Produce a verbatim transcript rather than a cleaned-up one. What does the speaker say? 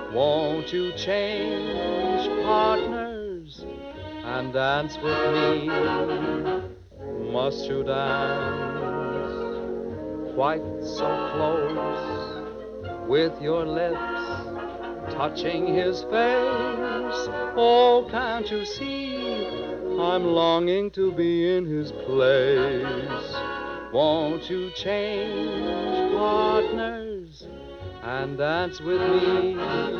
Won't you change partners and dance with me? Must you dance quite so close with your lips touching his face? Oh, can't you see I'm longing to be in his place? Won't you change partners and dance with me?